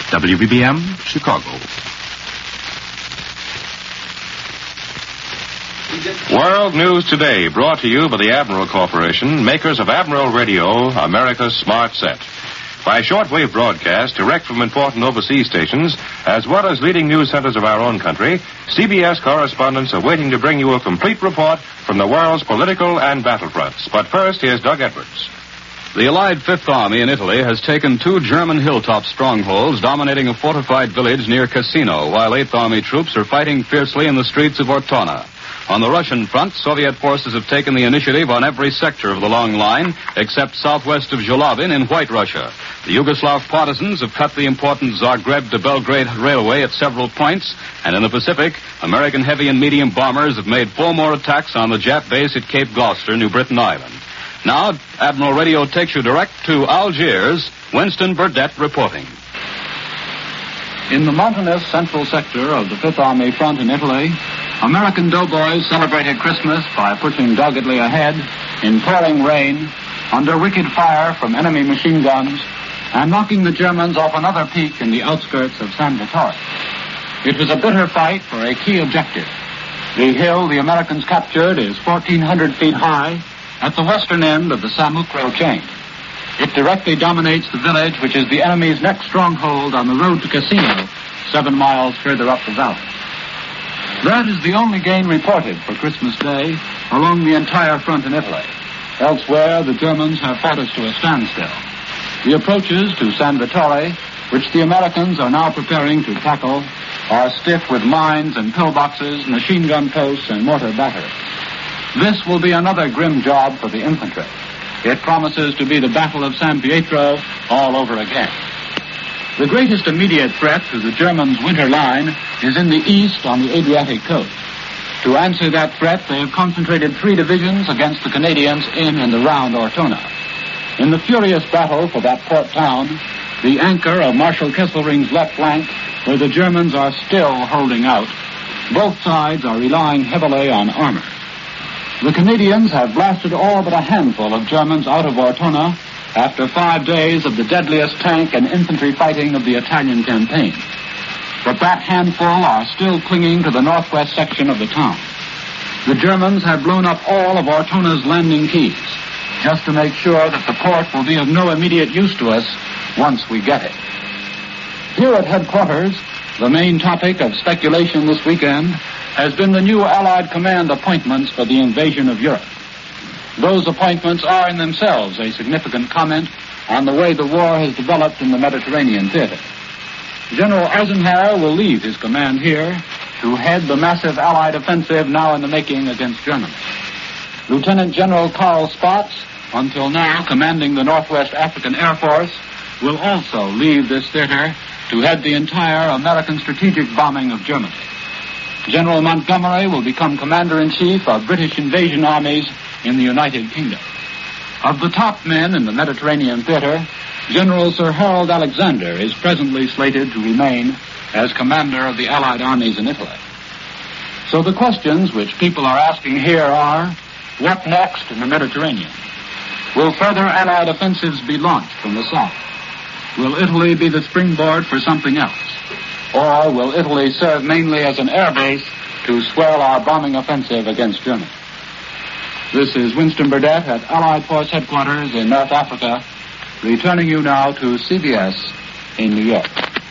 WBBM, Chicago. World News Today, brought to you by the Admiral Corporation, makers of Admiral Radio, America's smart set. By shortwave broadcast, direct from important overseas stations, as well as leading news centers of our own country, CBS correspondents are waiting to bring you a complete report from the world's political and battlefronts. But first, here's Doug Edwards. The Allied Fifth Army in Italy has taken 2 German hilltop strongholds dominating a fortified village near Cassino, while Eighth Army troops are fighting fiercely in the streets of Ortona. On the Russian front, Soviet forces have taken the initiative on every sector of the long line, except southwest of Zhulavin in White Russia. The Yugoslav partisans have cut the important Zagreb to Belgrade railway at several points, and in the Pacific, American heavy and medium bombers have made 4 more attacks on the Jap base at Cape Gloucester, New Britain Island. Now, Admiral Radio takes you direct to Algiers. Winston Burdett reporting. In the mountainous central sector of the Fifth Army front in Italy, American doughboys celebrated Christmas by pushing doggedly ahead in pouring rain, under wicked fire from enemy machine guns, and knocking the Germans off another peak in the outskirts of San Vittore. It was a bitter fight for a key objective. The hill the Americans captured is 1,400 feet high at the western end of the Samukro chain. It directly dominates the village, which is the enemy's next stronghold on the road to Cassino, 7 miles further up the valley. That is the only gain reported for Christmas Day along the entire front in Italy. Elsewhere, the Germans have fought us to a standstill. The approaches to San Vittore, which the Americans are now preparing to tackle, are stiff with mines and pillboxes, machine gun posts, and mortar batteries. This will be another grim job for the infantry. It promises to be the Battle of San Pietro all over again. The greatest immediate threat to the Germans' winter line is in the east on the Adriatic coast. To answer that threat, they have concentrated 3 divisions against the Canadians in and around Ortona. In the furious battle for that port town, the anchor of Marshal Kesselring's left flank, where the Germans are still holding out, both sides are relying heavily on armor. The Canadians have blasted all but a handful of Germans out of Ortona after 5 days of the deadliest tank and infantry fighting of the Italian campaign. But that handful are still clinging to the northwest section of the town. The Germans have blown up all of Ortona's landing keys, just to make sure that the port will be of no immediate use to us once we get it. Here at headquarters, the main topic of speculation this weekend has been the new Allied command appointments for the invasion of Europe. Those appointments are in themselves a significant comment on the way the war has developed in the Mediterranean theater. General Eisenhower will leave his command here to head the massive Allied offensive now in the making against Germany. Lieutenant General Carl Spaatz, until now commanding the Northwest African Air Force, will also leave this theater to head the entire American strategic bombing of Germany. General Montgomery will become Commander-in-Chief of British invasion armies in the United Kingdom. Of the top men in the Mediterranean theater, General Sir Harold Alexander is presently slated to remain as commander of the Allied armies in Italy. So the questions which people are asking here are, what next in the Mediterranean? Will further Allied offensives be launched from the south? Will Italy be the springboard for something else? Or will Italy serve mainly as an air base to swell our bombing offensive against Germany? This is Winston Burdett at Allied Force Headquarters in North Africa, returning you now to CBS in New York.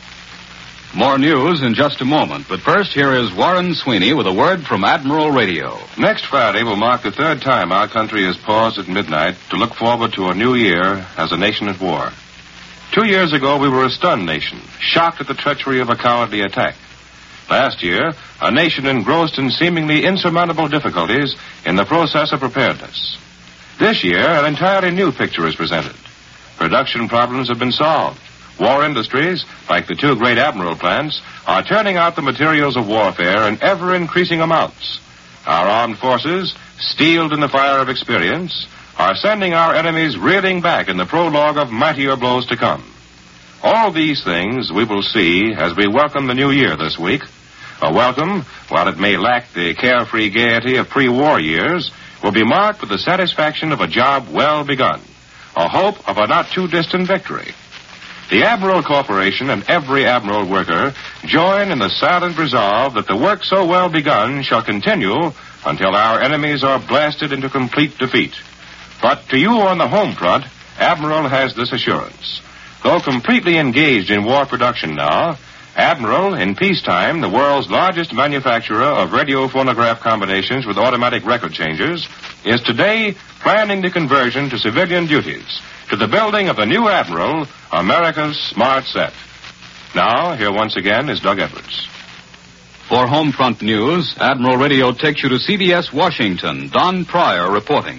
More news in just a moment, but first here is Warren Sweeney with a word from Admiral Radio. Next Friday will mark the 3rd time our country has paused at midnight to look forward to a new year as a nation at war. 2 years ago, we were a stunned nation, shocked at the treachery of a cowardly attack. Last year, a nation engrossed in seemingly insurmountable difficulties in the process of preparedness. This year, an entirely new picture is presented. Production problems have been solved. War industries, like the 2 great Admiral plants, are turning out the materials of warfare in ever-increasing amounts. Our armed forces, steeled in the fire of experience, are sending our enemies reeling back in the prologue of mightier blows to come. All these things we will see as we welcome the new year this week. A welcome, while it may lack the carefree gaiety of pre-war years, will be marked with the satisfaction of a job well begun, a hope of a not-too-distant victory. The Admiral Corporation and every Admiral worker join in the silent resolve that the work so well begun shall continue until our enemies are blasted into complete defeat. But to you on the home front, Admiral has this assurance. Though completely engaged in war production now, Admiral, in peacetime, the world's largest manufacturer of radio phonograph combinations with automatic record changers, is today planning the conversion to civilian duties, to the building of the new Admiral, America's smart set. Now, here once again is Doug Edwards. For Homefront News, Admiral Radio takes you to CBS Washington. Don Pryor reporting.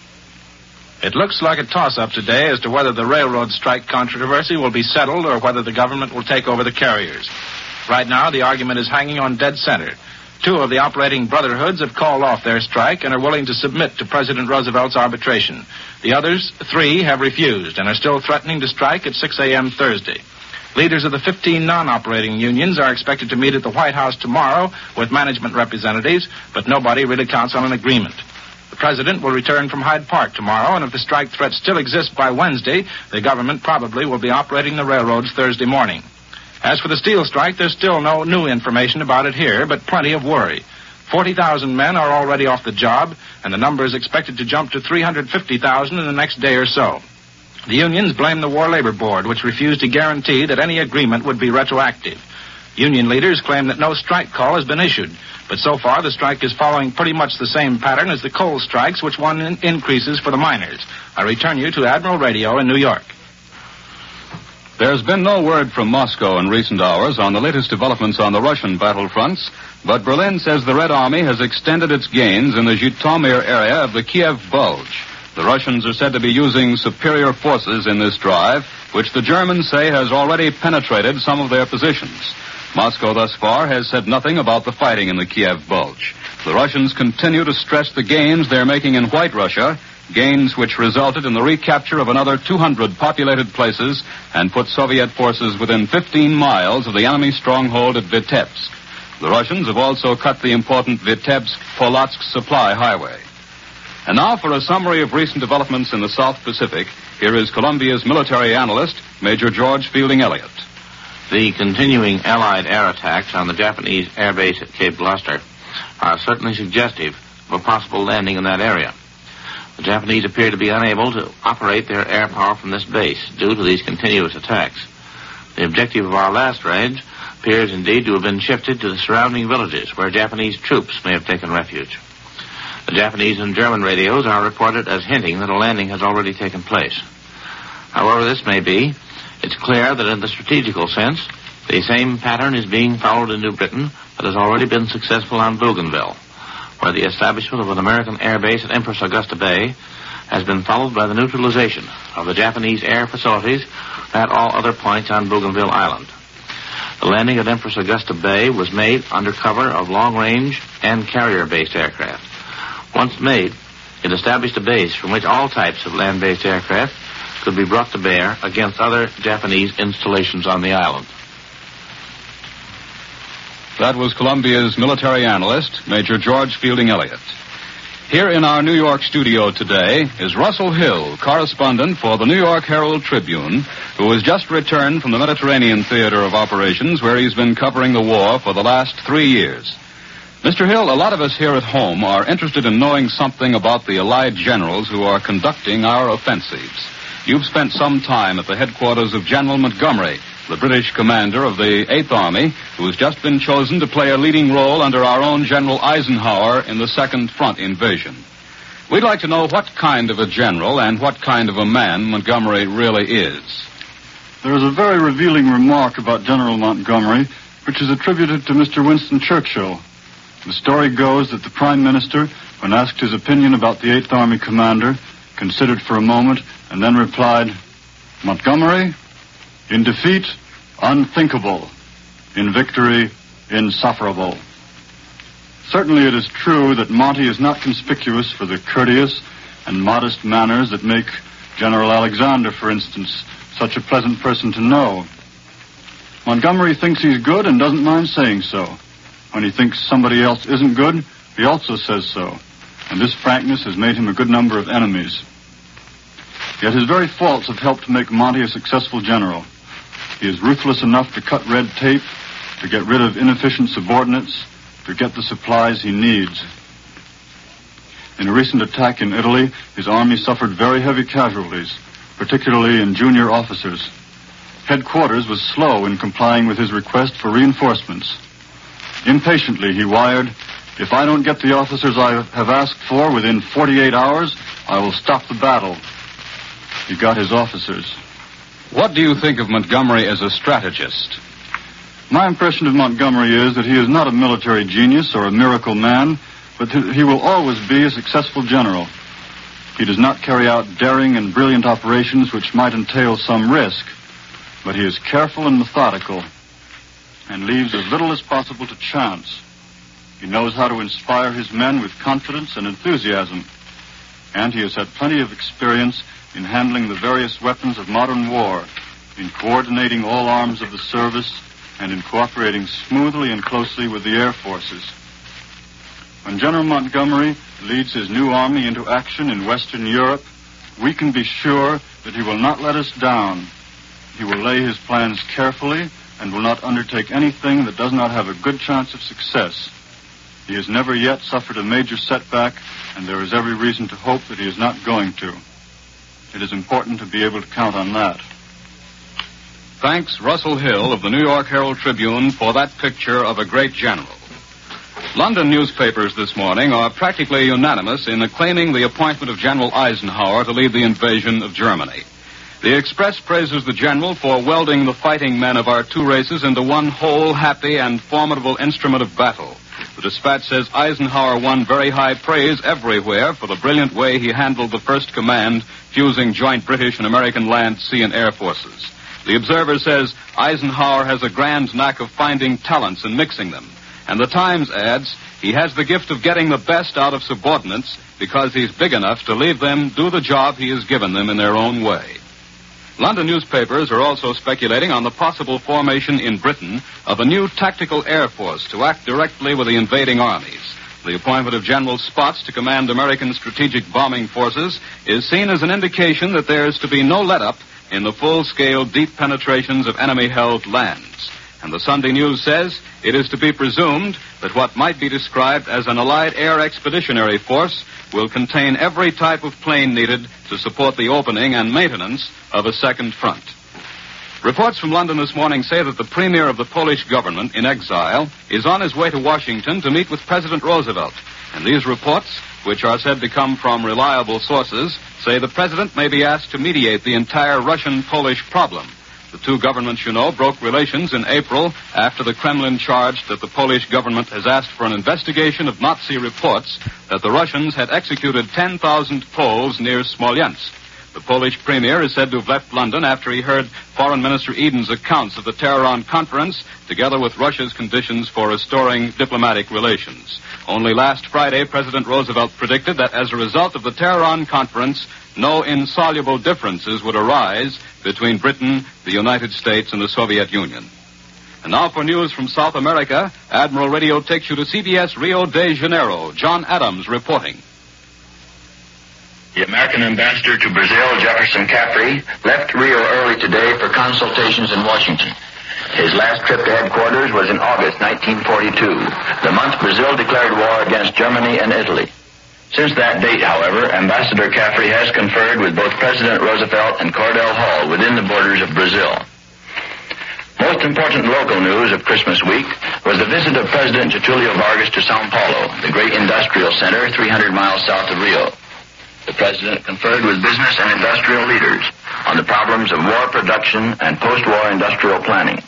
It looks like a toss-up today as to whether the railroad strike controversy will be settled or whether the government will take over the carriers. Right now, the argument is hanging on dead center. 2 of the operating brotherhoods have called off their strike and are willing to submit to President Roosevelt's arbitration. The others, 3, have refused and are still threatening to strike at 6 a.m. Thursday. Leaders of the 15 non-operating unions are expected to meet at the White House tomorrow with management representatives, but nobody really counts on an agreement. The president will return from Hyde Park tomorrow, and if the strike threat still exists by Wednesday, the government probably will be operating the railroads Thursday morning. As for the steel strike, there's still no new information about it here, but plenty of worry. 40,000 men are already off the job, and the number is expected to jump to 350,000 in the next day or so. The unions blame the War Labor Board, which refused to guarantee that any agreement would be retroactive. Union leaders claim that no strike call has been issued, but so far the strike is following pretty much the same pattern as the coal strikes, which won increases for the miners. I return you to Admiral Radio in New York. There's been no word from Moscow in recent hours on the latest developments on the Russian battlefronts, but Berlin says the Red Army has extended its gains in the Zhytomyr area of the Kiev Bulge. The Russians are said to be using superior forces in this drive, which the Germans say has already penetrated some of their positions. Moscow thus far has said nothing about the fighting in the Kiev Bulge. The Russians continue to stress the gains they're making in White Russia, gains which resulted in the recapture of another 200 populated places and put Soviet forces within 15 miles of the enemy stronghold at Vitebsk. The Russians have also cut the important Vitebsk-Polotsk supply highway. And now for a summary of recent developments in the South Pacific, here is Columbia's military analyst, Major George Fielding Elliott. The continuing Allied air attacks on the Japanese air base at Cape Gloucester are certainly suggestive of a possible landing in that area. The Japanese appear to be unable to operate their air power from this base due to these continuous attacks. The objective of our last raids appears indeed to have been shifted to the surrounding villages where Japanese troops may have taken refuge. The Japanese and German radios are reported as hinting that a landing has already taken place. However this may be, it's clear that in the strategical sense, the same pattern is being followed in New Britain that has already been successful on Bougainville, where the establishment of an American air base at Empress Augusta Bay has been followed by the neutralization of the Japanese air facilities at all other points on Bougainville Island. The landing at Empress Augusta Bay was made under cover of long-range and carrier-based aircraft. Once made, it established a base from which all types of land-based aircraft could be brought to bear against other Japanese installations on the island. That was Columbia's military analyst, Major George Fielding Elliott. Here in our New York studio today is Russell Hill, correspondent for the New York Herald Tribune, who has just returned from the Mediterranean Theater of Operations, where he's been covering the war for the last 3 years. Mr. Hill, a lot of us here at home are interested in knowing something about the Allied generals who are conducting our offensives. You've spent some time at the headquarters of General Montgomery, the British commander of the 8th Army, who has just been chosen to play a leading role under our own General Eisenhower in the Second Front invasion. We'd like to know what kind of a general and what kind of a man Montgomery really is. There is a very revealing remark about General Montgomery, which is attributed to Mr. Winston Churchill. The story goes that the Prime Minister, when asked his opinion about the 8th Army commander, considered for a moment and then replied, "Montgomery, in defeat, unthinkable. In victory, insufferable." Certainly it is true that Monty is not conspicuous for the courteous and modest manners that make General Alexander, for instance, such a pleasant person to know. Montgomery thinks he's good and doesn't mind saying so. When he thinks somebody else isn't good, he also says so. And this frankness has made him a good number of enemies. Yet his very faults have helped to make Monty a successful general. He is ruthless enough to cut red tape, to get rid of inefficient subordinates, to get the supplies he needs. In a recent attack in Italy, his army suffered very heavy casualties, particularly in junior officers. Headquarters was slow in complying with his request for reinforcements. Impatiently, he wired, "If I don't get the officers I have asked for within 48 hours, I will stop the battle." He got his officers. What do you think of Montgomery as a strategist? My impression of Montgomery is that he is not a military genius or a miracle man, but that he will always be a successful general. He does not carry out daring and brilliant operations which might entail some risk, but he is careful and methodical and leaves as little as possible to chance. He knows how to inspire his men with confidence and enthusiasm, and he has had plenty of experience in handling the various weapons of modern war, in coordinating all arms of the service, and in cooperating smoothly and closely with the air forces. When General Montgomery leads his new army into action in Western Europe, we can be sure that he will not let us down. He will lay his plans carefully and will not undertake anything that does not have a good chance of success. He has never yet suffered a major setback, and there is every reason to hope that he is not going to. It is important to be able to count on that. Thanks, Russell Hill of the New York Herald Tribune, for that picture of a great general. London newspapers this morning are practically unanimous in acclaiming the appointment of General Eisenhower to lead the invasion of Germany. The Express praises the general for welding the fighting men of our two races into one whole, happy, and formidable instrument of battle. The Dispatch says Eisenhower won very high praise everywhere for the brilliant way he handled the First Command, fusing joint British and American land, sea, and air forces. The Observer says Eisenhower has a grand knack of finding talents and mixing them. And the Times adds, he has the gift of getting the best out of subordinates because he's big enough to leave them do the job he has given them in their own way. London newspapers are also speculating on the possible formation in Britain of a new tactical air force to act directly with the invading armies. The appointment of General Spaatz to command American strategic bombing forces is seen as an indication that there is to be no let-up in the full-scale deep penetrations of enemy-held lands. And the Sunday News says it is to be presumed that what might be described as an Allied air expeditionary force will contain every type of plane needed to support the opening and maintenance of a second front. Reports from London this morning say that the premier of the Polish government in exile is on his way to Washington to meet with President Roosevelt. And these reports, which are said to come from reliable sources, say the president may be asked to mediate the entire Russian-Polish problem. The two governments, you know, broke relations in April after the Kremlin charged that the Polish government has asked for an investigation of Nazi reports that the Russians had executed 10,000 Poles near Smolensk. The Polish premier is said to have left London after he heard Foreign Minister Eden's accounts of the Tehran conference, together with Russia's conditions for restoring diplomatic relations. Only last Friday, President Roosevelt predicted that as a result of the Tehran conference, no insoluble differences would arise between Britain, the United States, and the Soviet Union. And now for news from South America, Admiral Radio takes you to CBS Rio de Janeiro. John Adams reporting. The American ambassador to Brazil, Jefferson Caffrey, left Rio early today for consultations in Washington. His last trip to headquarters was in August 1942, the month Brazil declared war against Germany and Italy. Since that date, however, Ambassador Caffrey has conferred with both President Roosevelt and Cordell Hull within the borders of Brazil. Most important local news of Christmas week was the visit of President Getulio Vargas to Sao Paulo, the great industrial center 300 miles south of Rio. The president conferred with business and industrial leaders on the problems of war production and post-war industrial planning.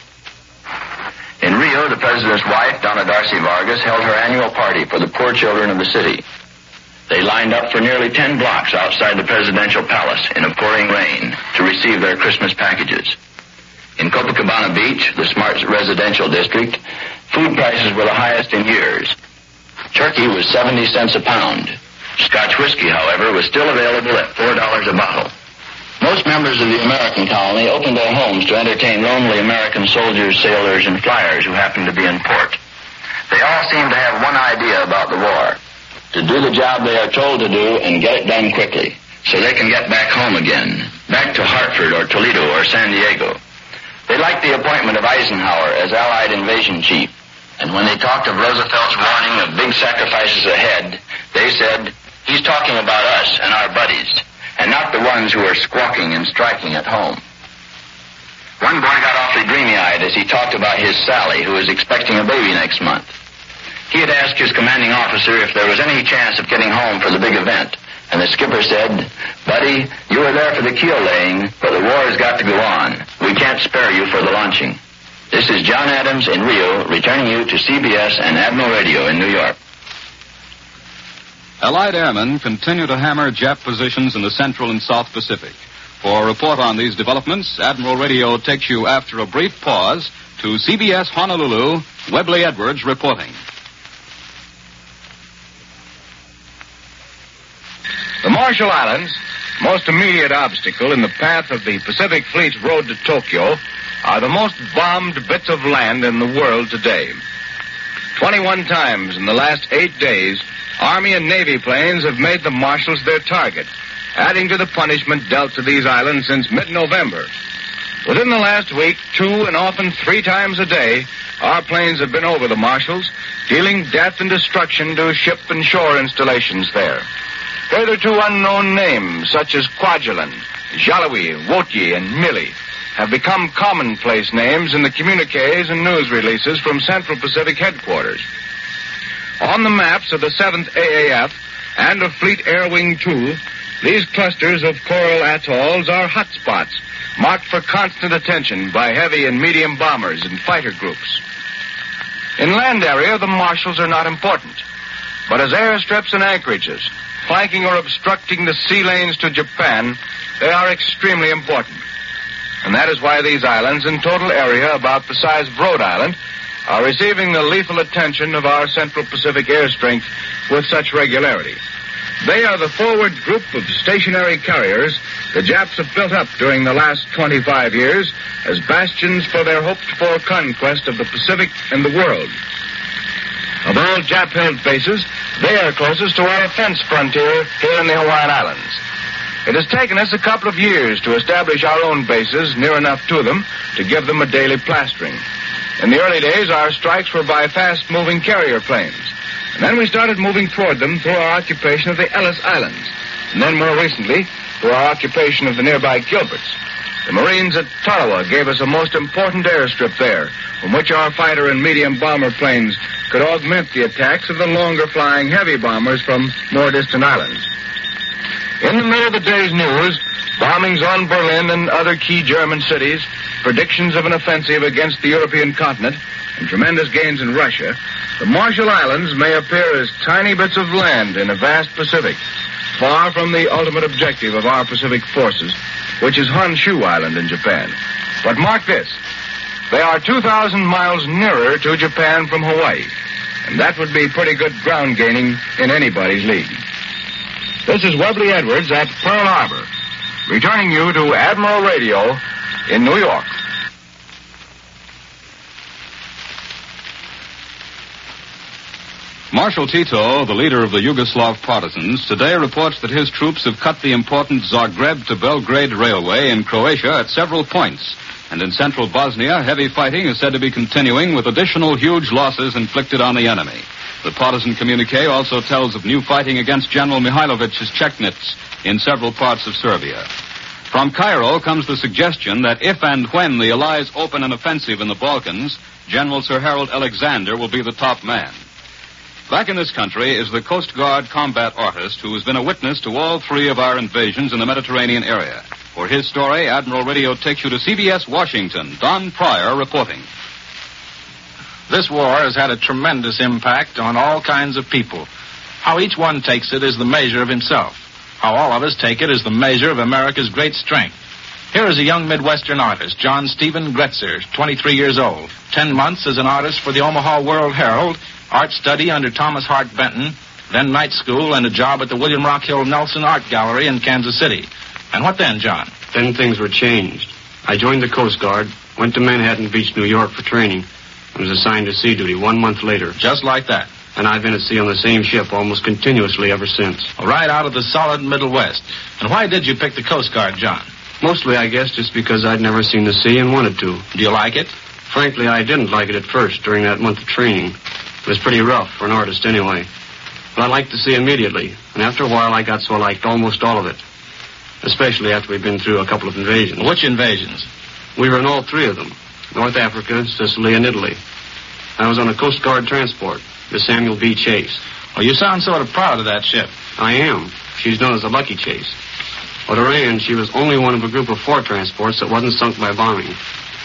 In Rio, the president's wife, Donna Darcy Vargas, held her annual party for the poor children of the city. They lined up for nearly 10 blocks outside the presidential palace in a pouring rain to receive their Christmas packages. In Copacabana Beach, the smart residential district, food prices were the highest in years. Turkey was 70 cents a pound. Scotch whiskey, however, was still available at $4 a bottle. Most members of the American colony opened their homes to entertain lonely American soldiers, sailors, and flyers who happened to be in port. They all seemed to have one idea about the war: to do the job they are told to do and get it done quickly, so they can get back home again, back to Hartford or Toledo or San Diego. They liked the appointment of Eisenhower as Allied invasion chief. And when they talked of Roosevelt's warning of big sacrifices ahead, they said, he's talking about us and our buddies, and not the ones who are squawking and striking at home. One boy got awfully dreamy-eyed as he talked about his Sally, who was expecting a baby next month. He had asked his commanding officer if there was any chance of getting home for the big event, and the skipper said, "Buddy, you were there for the keel laying, but the war has got to go on. We can't spare you for the launching." This is John Adams in Rio, returning you to CBS and Admiral Radio in New York. Allied airmen continue to hammer Jap positions in the Central and South Pacific. For a report on these developments, Admiral Radio takes you after a brief pause to CBS Honolulu, Webley Edwards reporting. The Marshall Islands, most immediate obstacle in the path of the Pacific Fleet's road to Tokyo, are the most bombed bits of land in the world today. 21 times in the last 8 days, Army and Navy planes have made the Marshalls their target, adding to the punishment dealt to these islands since mid-November. Within the last week, 2 and often 3 times a day, our planes have been over the Marshalls, dealing death and destruction to ship and shore installations there. Hitherto unknown names such as Kwajalein, Jaloi, Wotie, and Mili have become commonplace names in the communiques and news releases from Central Pacific headquarters. On the maps of the 7th AAF and of Fleet Air Wing 2, these clusters of coral atolls are hotspots, marked for constant attention by heavy and medium bombers and fighter groups. In land area, the Marshalls are not important, but as airstrips and anchorages, flanking or obstructing the sea lanes to Japan, they are extremely important. And that is why these islands, in total area about the size of Rhode Island, are receiving the lethal attention of our Central Pacific air strength with such regularity. They are the forward group of stationary carriers the Japs have built up during the last 25 years as bastions for their hoped-for conquest of the Pacific and the world. Of all Jap-held bases, they are closest to our defense frontier here in the Hawaiian Islands. It has taken us a couple of years to establish our own bases near enough to them to give them a daily plastering. In the early days, our strikes were by fast-moving carrier planes. And then we started moving toward them through our occupation of the Ellis Islands. And then more recently, through our occupation of the nearby Gilberts. The Marines at Tarawa gave us a most important airstrip there, from which our fighter and medium bomber planes could augment the attacks of the longer-flying heavy bombers from more distant islands. In the middle of the day's news, bombings on Berlin and other key German cities, predictions of an offensive against the European continent, and tremendous gains in Russia, the Marshall Islands may appear as tiny bits of land in a vast Pacific, far from the ultimate objective of our Pacific forces, which is Honshu Island in Japan. But mark this, they are 2,000 miles nearer to Japan from Hawaii, and that would be pretty good ground gaining in anybody's league. This is Webley Edwards at Pearl Harbor, returning you to Admiral Radio in New York. Marshal Tito, the leader of the Yugoslav partisans, today reports that his troops have cut the important Zagreb to Belgrade railway in Croatia at several points. And in central Bosnia, heavy fighting is said to be continuing with additional huge losses inflicted on the enemy. The partisan communique also tells of new fighting against General Mihailovic's Chetnits in several parts of Serbia. From Cairo comes the suggestion that if and when the Allies open an offensive in the Balkans, General Sir Harold Alexander will be the top man. Back in this country is the Coast Guard combat artist who has been a witness to all 3 of our invasions in the Mediterranean area. For his story, Admiral Radio takes you to CBS Washington. Don Pryor reporting. This war has had a tremendous impact on all kinds of people. How each one takes it is the measure of himself. How all of us take it is the measure of America's great strength. Here is a young Midwestern artist, John Stephen Gretzer, 23 years old. 10 months as an artist for the Omaha World Herald, art study under Thomas Hart Benton, then night school and a job at the William Rockhill Nelson Art Gallery in Kansas City. And what then, John? Then things were changed. I joined the Coast Guard, went to Manhattan Beach, New York for training, and was assigned to sea duty 1 month later. Just like that. And I've been at sea on the same ship almost continuously ever since. Right out of the solid Middle West. And why did you pick the Coast Guard, John? Mostly, I guess, just because I'd never seen the sea and wanted to. Do you like it? Frankly, I didn't like it at first during that month of training. It was pretty rough for an artist anyway. But I liked the sea immediately, and after a while I got so I liked almost all of it. Especially after we'd been through a couple of invasions. Which invasions? We were in all three of them. North Africa, Sicily, and Italy. I was on a Coast Guard transport, the Samuel B. Chase. Well, you sound sort of proud of that ship. I am. She's known as the Lucky Chase. At Iran, she was only one of a group of 4 transports that wasn't sunk by bombing.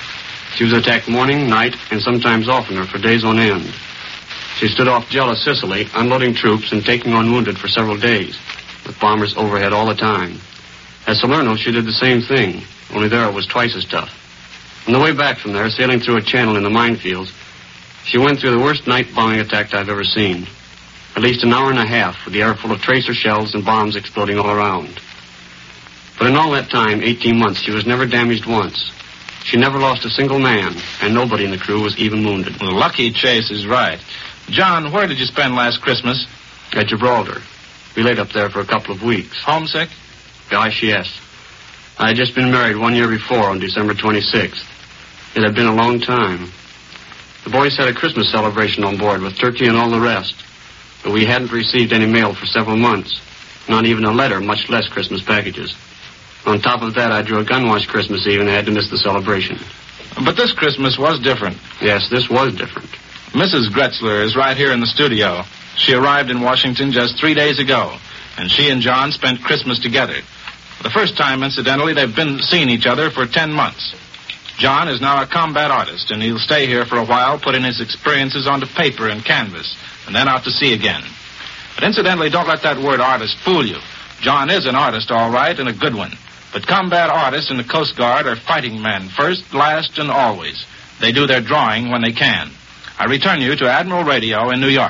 She was attacked morning, night, and sometimes oftener for days on end. She stood off Gela, Sicily, unloading troops and taking on wounded for several days, with bombers overhead all the time. At Salerno, she did the same thing, only there it was twice as tough. On the way back from there, sailing through a channel in the minefields, she went through the worst night bombing attack I've ever seen. At least an hour and a half, with the air full of tracer shells and bombs exploding all around. But in all that time, 18 months, she was never damaged once. She never lost a single man, and nobody in the crew was even wounded. Well, Lucky Chase is right. John, where did you spend last Christmas? At Gibraltar. We laid up there for a couple of weeks. Homesick? Gosh, yes. I had just been married 1 year before on December 26th. It had been a long time. The boys had a Christmas celebration on board with turkey and all the rest. But we hadn't received any mail for several months. Not even a letter, much less Christmas packages. On top of that, I drew a gun wash Christmas Eve and had to miss the celebration. But this Christmas was different. Yes, this was different. Mrs. Gretzler is right here in the studio. She arrived in Washington just 3 days ago, and she and John spent Christmas together. The first time, incidentally, they've been seeing each other for 10 months. John is now a combat artist, and he'll stay here for a while, putting his experiences onto paper and canvas, and then out to sea again. But incidentally, don't let that word artist fool you. John is an artist, all right, and a good one. But combat artists in the Coast Guard are fighting men, first, last, and always. They do their drawing when they can. I return you to Admiral Radio in New York.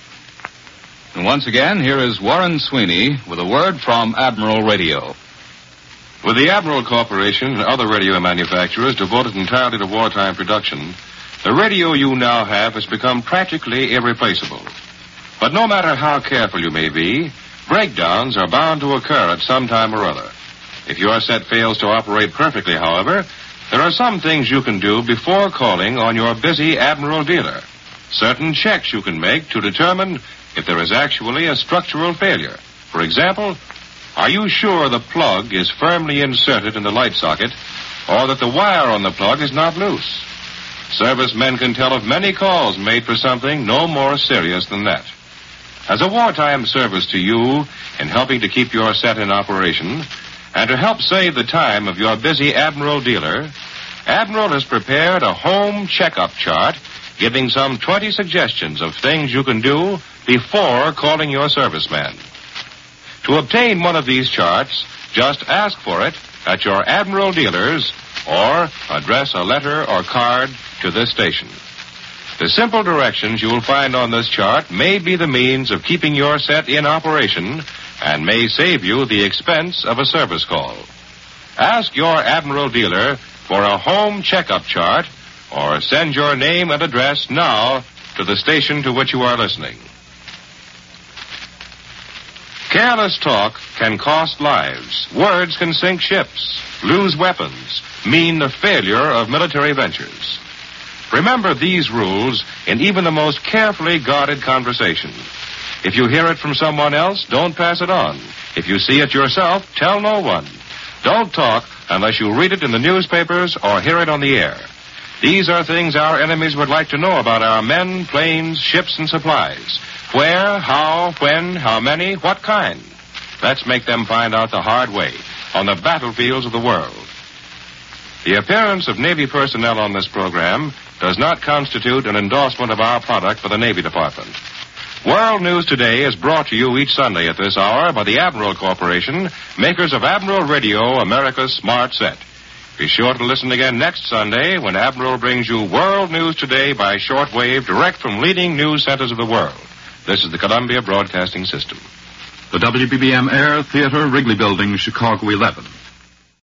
And once again, here is Warren Sweeney with a word from Admiral Radio. With the Admiral Corporation and other radio manufacturers devoted entirely to wartime production, the radio you now have has become practically irreplaceable. But no matter how careful you may be, breakdowns are bound to occur at some time or other. If your set fails to operate perfectly, however, there are some things you can do before calling on your busy Admiral dealer. Certain checks you can make to determine if there is actually a structural failure. For example, are you sure the plug is firmly inserted in the light socket or that the wire on the plug is not loose? Servicemen can tell of many calls made for something no more serious than that. As a wartime service to you in helping to keep your set in operation, and to help save the time of your busy Admiral dealer, Admiral has prepared a home checkup chart giving some 20 suggestions of things you can do before calling your serviceman. To obtain one of these charts, just ask for it at your Admiral dealers or address a letter or card to this station. The simple directions you will find on this chart may be the means of keeping your set in operation and may save you the expense of a service call. Ask your Admiral dealer for a home checkup chart or send your name and address now to the station to which you are listening. Careless talk can cost lives. Words can sink ships, lose weapons, mean the failure of military ventures. Remember these rules in even the most carefully guarded conversation. If you hear it from someone else, don't pass it on. If you see it yourself, tell no one. Don't talk unless you read it in the newspapers or hear it on the air. These are things our enemies would like to know about our men, planes, ships, and supplies. Where, how, when, how many, what kind. Let's make them find out the hard way on the battlefields of the world. The appearance of Navy personnel on this program does not constitute an endorsement of our product for the Navy Department. World News Today is brought to you each Sunday at this hour by the Admiral Corporation, makers of Admiral Radio, America's smart set. Be sure to listen again next Sunday when Admiral brings you World News Today by shortwave direct from leading news centers of the world. This is the Columbia Broadcasting System. The WBBM Air Theater, Wrigley Building, Chicago 11.